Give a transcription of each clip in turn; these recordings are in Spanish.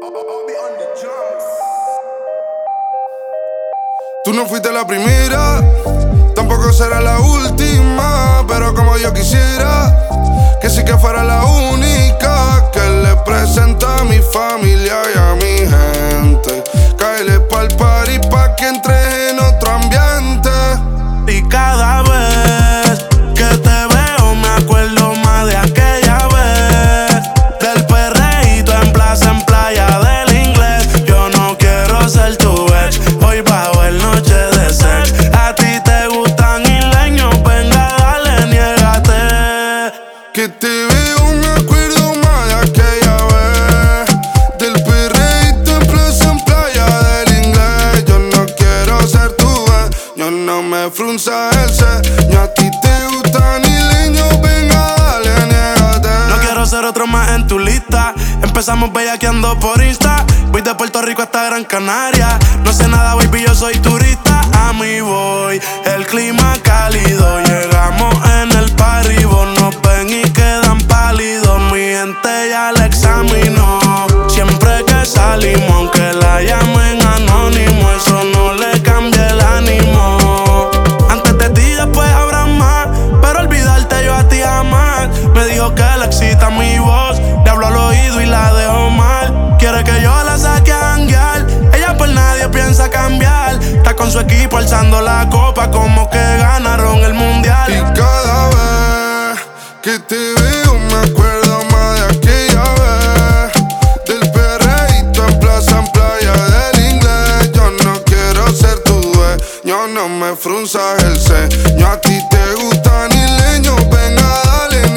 Tú no fuiste la primera, tampoco será la última, pero como yo quisiera que sí que fuera la única que le presenta a mi familia y a mi gente. Cáele pa'l party pa' que entre en otro ambiente. Y cada vez que te veo me acuerdo más de aquella vez, del perreíto en plaza, en playa del inglés. Yo no quiero ser tu ex, hoy bajo el noche de sex. A ti te gustan isleños, venga dale, niégate. Que te veo me acuerdo más de aquella vez, del perreíto en plaza, en playa del inglés. Yo no quiero ser tu ex, yo no me frunza el ceño. A ti te gustan isleños, venga dale, niégate. No quiero ser otro más en tu lista. Empezamos bellaqueando por Insta. Voy de Puerto Rico hasta Gran Canaria. No sé nada, baby, yo soy turista. A mí voy, el clima cálido. Llegamos en el party, vos nos ven y quedan pálidos. Mi gente ya la examinó. Siempre que salimos, aunque la llamen anónimo, eso no le cambia el ánimo. Antes de ti, después habrá más, pero olvidarte yo a ti jamás. Me dijo que le excita mi voz, le hablo al oído y la dejo mal. Quiere que yo la saque a janguear, ella por nadie piensa cambiar. Está con su equipo alzando la copa como que ganaron el mundial. Y cada vez que te veo me acuerdo más de aquella vez, del perreíto en plaza, en playa del inglés. Yo no quiero ser tu dueño, no me frunzas el ceño. A ti te gustan isleños, venga dale,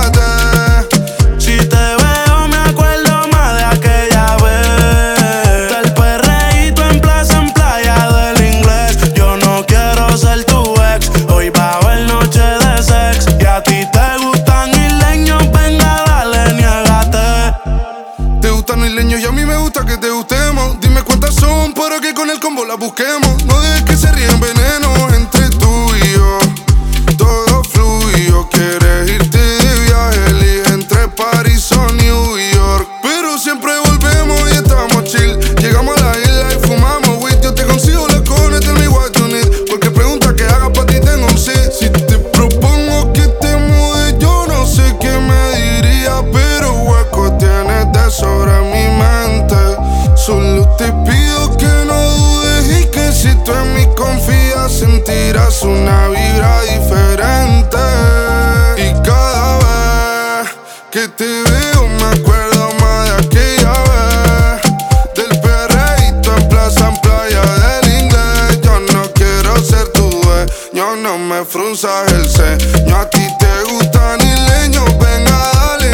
niégate. Si te veo me acuerdo más de aquella vez, del perreíto en plaza, en playa del inglés. Yo no quiero ser tu ex, hoy bajo el noche de sex. Y a ti te gustan isleños, venga dale, niégate. Te gustan isleños y a mí me gusta que te gustemos. Dime cuántas son para que con el combo las busquemos. No dejes que se ríen veneno entre tú y yo. Todo fluyo, quieres irte de viaje, elige entre París o New York. Pero siempre volvemos y estamos chill. Llegamos a la isla y fumamos weed. Yo te consigo la cone, tell me what you need. Porque pregunta que haga pa' ti tengo un sí. Si te propongo que te mudes, yo no sé qué me diría, pero hueco tienes de sobra en mi mente. Solo te pido que no dudes y que si tú en mí confías sentirás una vibra diferente. Y cada vez que te veo me acuerdo más de aquella vez, del perreíto en plaza, en playa del inglés. Yo no quiero ser tu dueño, no me frunzas el ceño. A ti te gustan isleños, venga dale,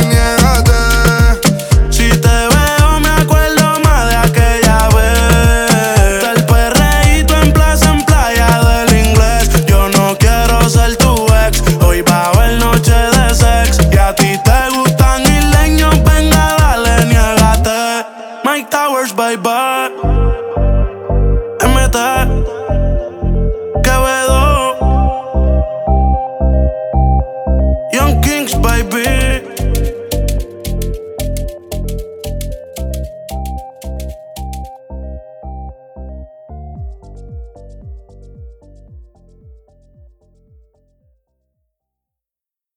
niégate. Si te veo me acuerdo más de aquella vez, del perreíto en plaza, en playa del inglés. Yo no quiero ser tu ex, hoy bajo el noche de sex. Y a ti te gustan isleños, venga dale, niégate. Mike Towers, baby, MT, Quevedo, Young Kings, baby.